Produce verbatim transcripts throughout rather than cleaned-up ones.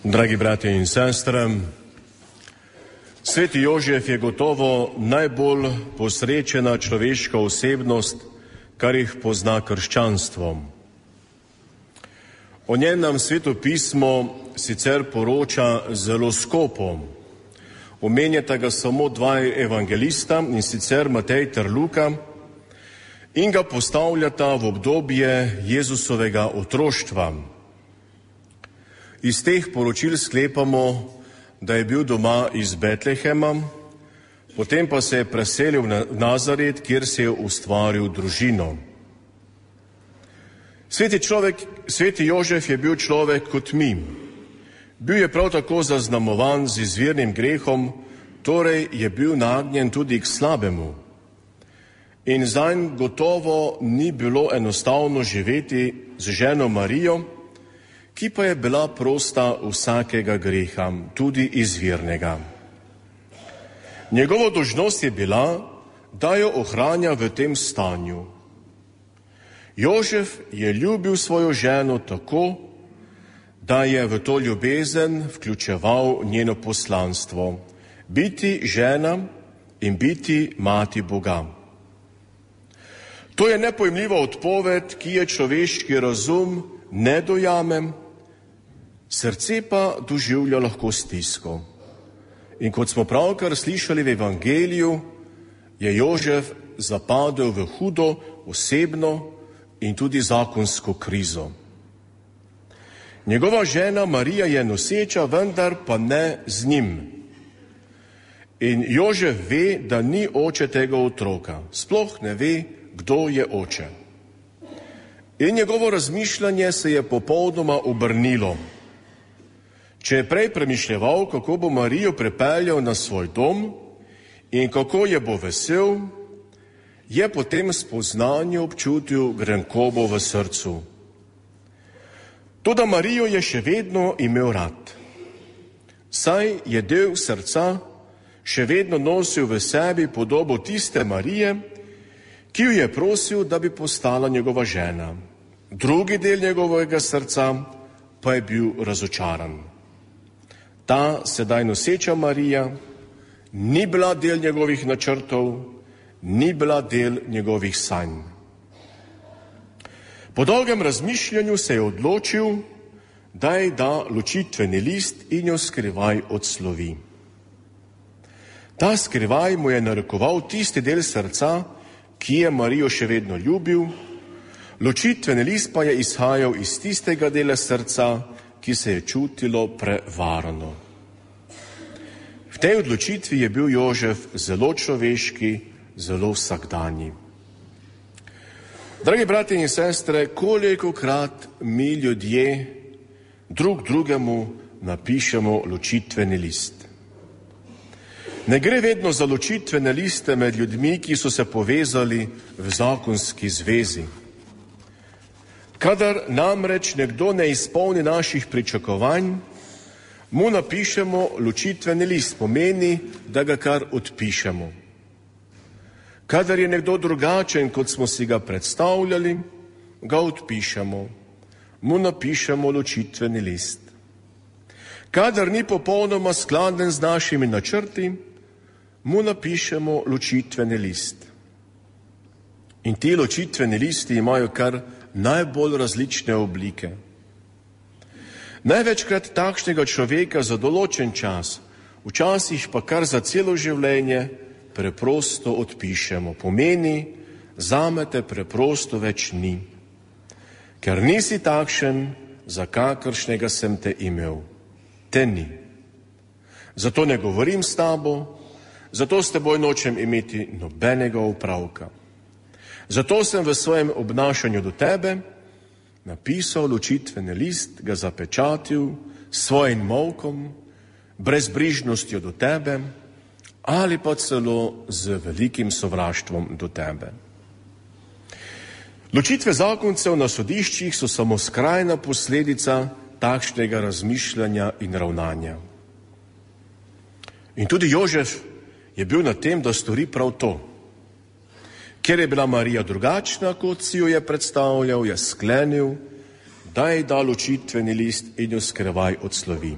Dragi bratje in sestre, sveti Jožef je gotovo najbolj posrečena človeška osebnost, kar jih pozna krščanstvo. O njem nam Sveto pismo sicer poroča zelo skopo. Omenjata ga samo dva evangelista, in sicer Matej ter Luka, in ga postavljata v obdobje Jezusovega otroštva. Iz teh poročil sklepamo, da je bil doma iz Betlehema, potem pa se je preselil v Nazaret, kjer se je ustvaril družino. Sveti človek, sveti Jožef je bil človek kot mi. Bil je prav tako zaznamovan z izvirnim grehom, torej je bil nagnjen tudi k slabemu. In zanj gotovo ni bilo enostavno živeti z ženo Marijo, ki pa je bila prosta vsakega greha, tudi izvirnega. Njegova dolžnost je bila, da jo ohranja v tem stanju. Jožef je ljubil svojo ženo tako, da je v to ljubezen vključeval njeno poslanstvo, biti žena in biti mati Boga. To je nepojmljiva odpoved, ki je človeški razum ne dojame, srce pa doživlja lahko stisko. In kot smo pravkar slišali v Evangeliju, je Jožef zapadel v hudo osebno in tudi zakonsko krizo. Njegova žena Marija je noseča, vendar pa ne z njim. In Jožef ve, da ni oče tega otroka. Sploh ne ve, kdo je oče. In njegovo razmišljanje se je popolnoma obrnilo. Če je prej premišljeval, kako bo Marijo prepeljal na svoj dom in kako je bo vesel, je po tem spoznanju občutil grenkobo v srcu. Toda Marijo je še vedno imel rad. Saj je del srca še vedno nosil v sebi podobo tiste Marije, ki jo je prosil, da bi postala njegova žena. Drugi del njegovega srca pa je bil razočaran. Ta sedaj noseča Marija ni bila del njegovih načrtov, ni bila del njegovih sanj. Po dolgem razmišljanju se je odločil, da ji da ločitveni list in jo skrivaj odslovi. Ta skrivaj mu je narekoval tisti del srca, ki je Marijo še vedno ljubil, ločitveni list pa je izhajal iz tistega dela srca, ki se je čutilo prevarano. V tej odločitvi je bil Jožef zelo človeški, zelo vsakdanji. Dragi bratje in sestre, kolikokrat mi ljudje drug drugemu napišemo ločitveni list. Ne gre vedno za ločitvene liste med ljudmi, ki so se povezali v zakonski zvezi. Kadar namreč nekdo ne izpolni naših pričakovanj, mu napišemo ločitveni list, pomeni, da ga kar odpišemo. Kadar je nekdo drugačen, kot smo si ga predstavljali, ga odpišemo, mu napišemo ločitveni list. Kadar ni popolnoma skladen z našimi načrti, mu napišemo ločitveni list. In ti ločitveni listi imajo kar najbolj različne oblike. Največkrat takšnega človeka za določen čas, včasih pa kar za celo življenje, preprosto odpišemo. Pomeni, zame te preprosto več ni, ker nisi takšen, za kakršnega sem te imel. Te ni. Zato ne govorim s tabo, zato s teboj nočem imeti nobenega opravka. Zato sem v svojem obnašanju do tebe napisal ločitveni list, ga zapečatil s svojim molkom, brezbrižnostjo do tebe ali pa celo z velikim sovraštvom do tebe. Ločitve zakoncev na sodiščih so samo skrajna posledica takšnega razmišljanja in ravnanja. In tudi Jožef je bil na tem, da stori prav to. Ker je bila Marija drugačna, kot si jo je predstavljal, je sklenil, daj da ločitveni list in jo skrivaj odslovi.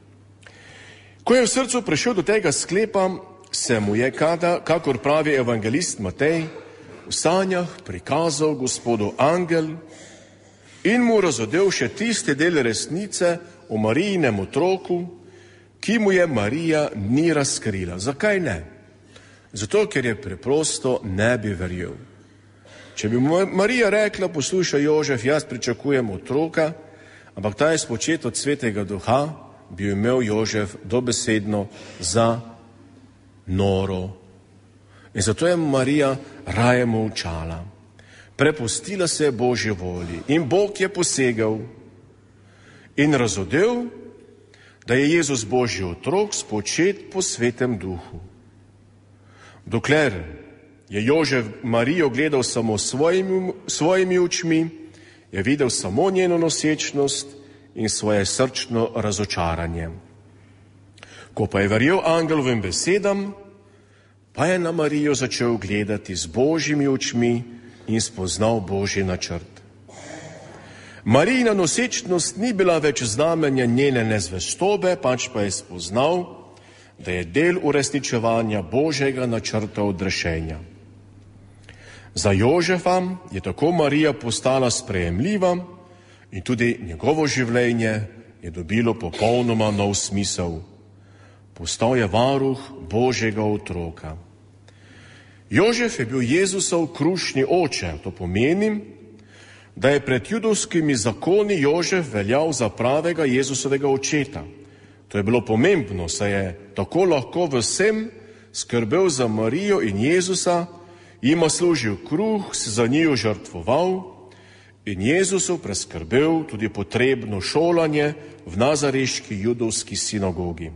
Ko je v srcu prišel do tega sklepa, se mu je, kada, kakor pravi evangelist Matej, v sanjah prikazal Gospodu angel in mu razodel še tisti del resnice o Marijinem otroku, ki mu je Marija ni razkrila. Zakaj ne? Zato, ker je preprosto ne bi verjel. Če bi Marija rekla, poslušaj Jožef, jaz pričakujem otroka, ampak ta je spočet od Svetega Duha, bi imel Jožef dobesedno za noro. In zato je Marija raje molčala. Prepustila se je Božji volji in Bog je posegel in razodel, da je Jezus Božji otrok spočet po Svetem Duhu. Dokler je Jožef Marijo gledal samo svojimi, svojimi očmi, je videl samo njeno nosečnost in svoje srčno razočaranje. Ko pa je verjel angelovim besedam, pa je na Marijo začel gledati z Božjimi očmi in spoznal Božji načrt. Marijina nosečnost ni bila več znamenje njene nezvestobe, pač pa je spoznal, da je del uresničevanja Božjega načrta odrešenja. Za Jožefa je tako Marija postala sprejemljiva in tudi njegovo življenje je dobilo popolnoma nov smisel. Postal je varuh Božjega otroka. Jožef je bil Jezusov krušni oče, to pomeni, da je pred judovskimi zakoni Jožef veljal za pravega Jezusovega očeta. To je bilo pomembno, saj je tako lahko vsem skrbel za Marijo in Jezusa, jima služil kruh, se za njiju žrtvoval in Jezusu preskrbel tudi potrebno šolanje v nazareški judovski sinagogi.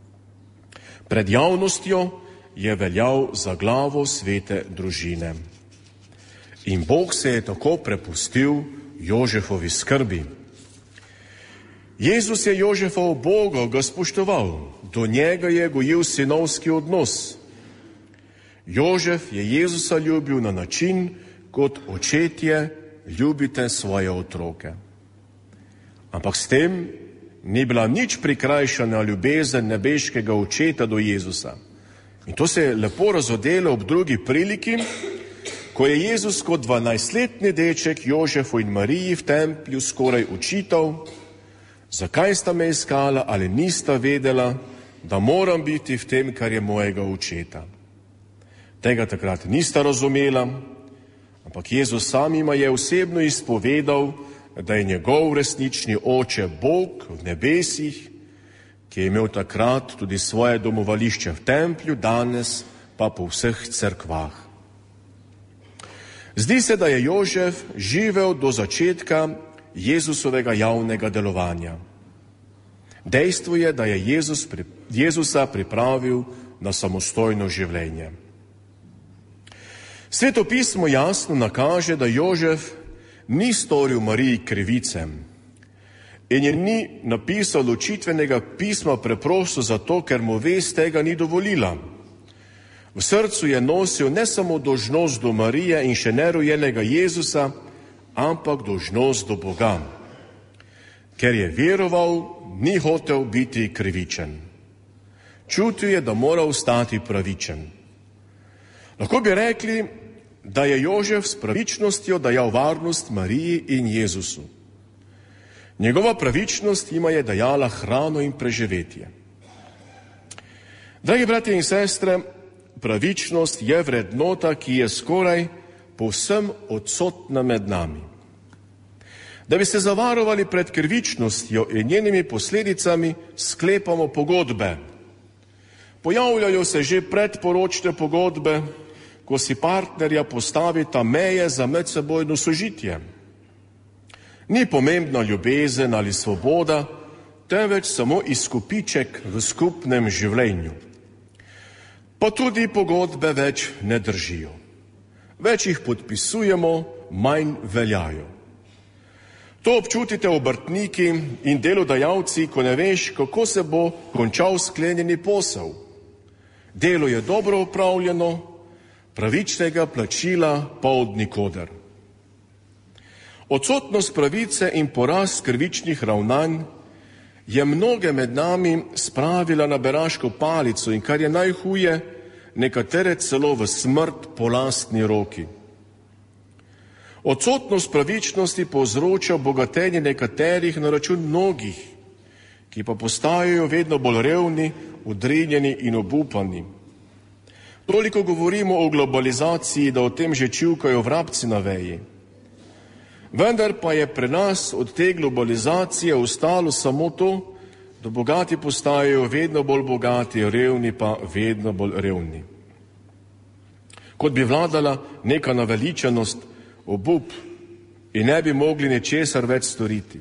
Pred javnostjo je veljal za glavo svete družine. In Bog se je tako prepustil Jožefovi skrbi. Jezus je Jožefov Boga ga spoštoval, do njega je gojil sinovski odnos. Jožef je Jezusa ljubil na način, kot očetje ljubite svoje otroke. Ampak s tem ni bila nič prikrajšana ljubezen nebeškega očeta do Jezusa. In to se je lepo razodelo ob drugi priliki, ko je Jezus kot dvanajstletni deček Jožefu in Mariji v templju skoraj očital, zakaj sta me iskala ali nista vedela, da moram biti v tem, kar je mojega očeta. Tega takrat nista razumela, ampak Jezus sam jima je osebno izpovedal, da je njegov resnični oče Bog v nebesih, ki je imel takrat tudi svoje domovališče v templju, danes pa po vseh cerkvah. Zdi se, da je Jožef živel do začetka Jezusovega javnega delovanja. Dejstvo je, da je Jezus, Jezusa pripravil na samostojno življenje. Sveto pismo jasno nakaže, da Jožef ni storil Mariji krivice in je ni napisal ločitvenega pisma preprosto zato, ker mu vest tega ni dovolila. V srcu je nosil ne samo dolžnost do Marije in še nerojenega Jezusa, ampak dolžnost do Boga. Ker je veroval, ni hotel biti krivičen. Čutil je, da mora ostati pravičen. Lahko bi rekli, da je Jožef s pravičnostjo dajal varnost Mariji in Jezusu. Njegova pravičnost jima je dajala hrano in preživetje. Dragi bratje in sestre, pravičnost je vrednota, ki je skoraj povsem odsotna med nami. Da bi se zavarovali pred krivičnostjo in njenimi posledicami, sklepamo pogodbe. Pojavljajo se že predporočne pogodbe, ko si partnerja postavita meje za medsebojno sožitje. Ni pomembna ljubezen ali svoboda, temveč samo izkupiček v skupnem življenju. Pa tudi pogodbe več ne držijo. Več jih podpisujemo, manj veljajo. To občutite obrtniki in delodajalci, ko ne veš, kako se bo končal sklenjeni posel. Delo je dobro opravljeno, pravičnega plačila pa od nikoder. Odsotnost pravice in porast krivičnih ravnanj je mnoge med nami spravila na beraško palico in kar je najhuje, nekatere celo v smrt po lastni roki. Odsotnost pravičnosti povzroča bogatenje nekaterih na račun mnogih, ki pa postajajo vedno bolj revni, odrinjeni in obupani. Toliko govorimo o globalizaciji, da o tem že čivkajo vrabci na veji. Vendar pa je pri nas od te globalizacije ostalo samo to, da bogati postajajo vedno bolj bogati, revni pa vedno bolj revni. Kot bi vladala neka naveličanost, obup in ne bi mogli ničesar več storiti.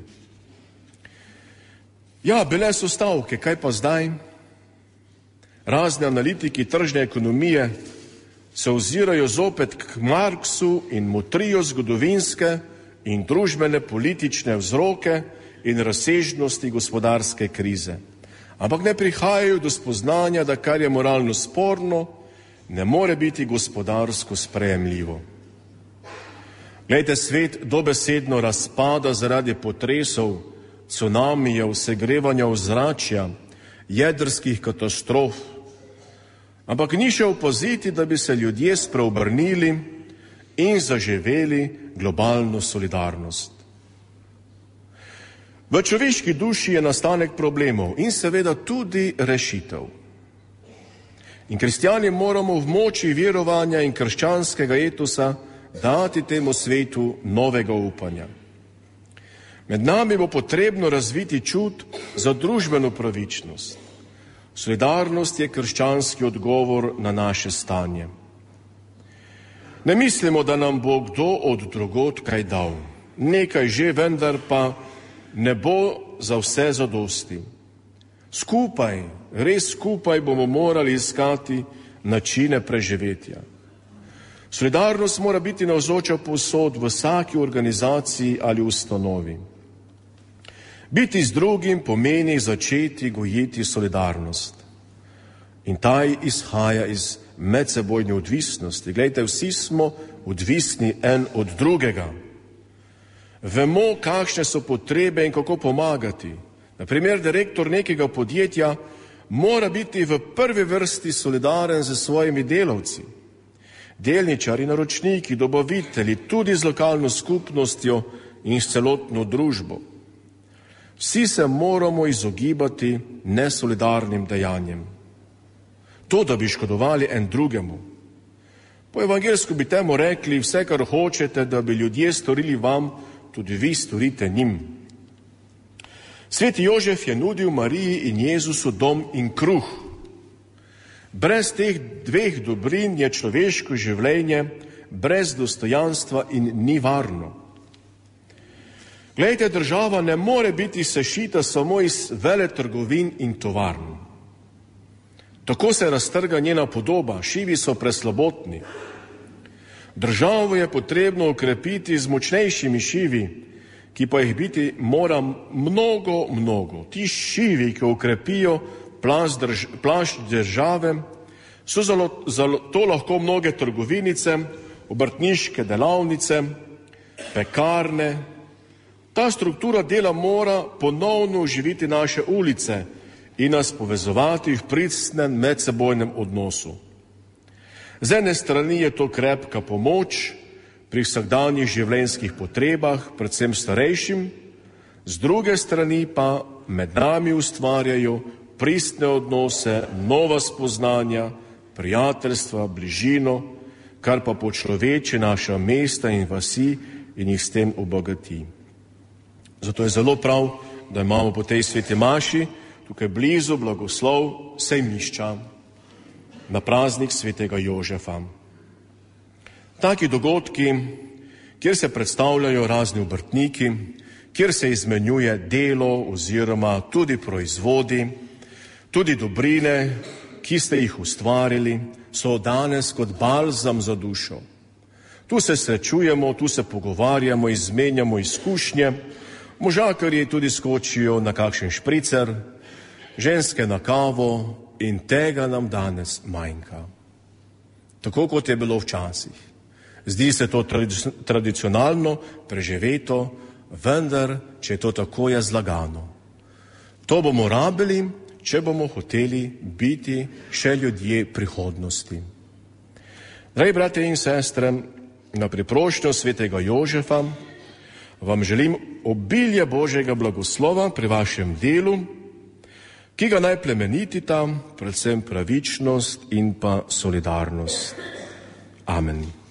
Ja, bile so stavke, kaj pa zdaj? Razni analitiki tržne ekonomije se ozirajo zopet k Marksu in motrijo zgodovinske in družbene politične vzroke in razsežnosti gospodarske krize. Ampak ne prihajajo do spoznanja, da kar je moralno sporno, ne more biti gospodarsko sprejemljivo. Glejte, svet dobesedno razpada zaradi potresov, cunamijev, segrevanja ozračja, jedrskih katastrof. Ampak ni še opaziti, da bi se ljudje spreobrnili in zaživeli globalno solidarnost. V človeški duši je nastanek problemov in seveda tudi rešitev. In kristjani moramo v moči verovanja in krščanskega etosa dati temu svetu novega upanja. Med nami bo potrebno razviti čut za družbeno pravičnost. Solidarnost je krščanski odgovor na naše stanje. Ne mislimo, da nam bo kdo od drugod kaj dal. Nekaj že, vendar pa ne bo za vse zadosti. Skupaj, res skupaj bomo morali iskati načine preživetja. Solidarnost mora biti navzoča povsod v vsaki organizaciji ali ustanovi. Biti z drugim pomeni začeti gojiti solidarnost. In ta izhaja iz medsebojne odvisnosti. Glejte, vsi smo odvisni en od drugega. Vemo, kakšne so potrebe in kako pomagati. Naprimer, direktor nekega podjetja mora biti v prvi vrsti solidaren z svojimi delavci. Delničari, naročniki, dobavitelji, tudi z lokalno skupnostjo in s celotno družbo. Vsi se moramo izogibati nesolidarnim dejanjem. To, da bi škodovali en drugemu. Po evangeljsku bi temu rekli, vse, kar hočete, da bi ljudje storili vam, tudi vi storite njim. Sveti Jožef je nudil Mariji in Jezusu dom in kruh. Brez teh dveh dobrin je človeško življenje brez dostojanstva in ni varno. Glejte, država ne more biti sešita samo iz veletrgovin in tovarn. Tako se raztrga njena podoba, šivi so preslabotni. Državo je potrebno okrepiti z močnejšimi šivi, ki pa jih biti mora mnogo, mnogo. Ti šivi, ki okrepijo drž, plašč države, so zalo, zalo, to lahko mnoge trgovinice, obrtniške delavnice, pekarne. Ta struktura dela mora ponovno oživiti naše ulice in nas povezovati v pristnem medsebojnem odnosu. Z ene strani je to krepka pomoč pri vsakdanjih življenjskih potrebah, predvsem starejšim, z druge strani pa med nami ustvarjajo pristne odnose, nova spoznanja, prijateljstva, bližino, kar pa počloveči naša mesta in vasi in jih s tem obogati. Zato je zelo prav, da imamo po tej sveti maši tukaj blizu blagoslov sejmišča na praznik svetega Jožefa. Taki dogodki, kjer se predstavljajo razni obrtniki, kjer se izmenjuje delo oziroma tudi proizvodi, tudi dobrine, ki ste jih ustvarili, so danes kot balzam za dušo. Tu se srečujemo, tu se pogovarjamo, izmenjamo izkušnje, možakarji tudi skočijo na kakšen špricer, ženske na kavo in tega nam danes manjka. Tako kot je bilo včasih. Zdi se to tradicionalno, preživeto, vendar, če je to tako, je zlagano. To bomo rabili, če bomo hoteli biti še ljudje prihodnosti. Dragi bratje in sestre, na priprošnjo svetega Jožefa vam želim obilje Božjega blagoslova pri vašem delu, ki ga naj plemenitita predvsem pravičnost in pa solidarnost. Amen.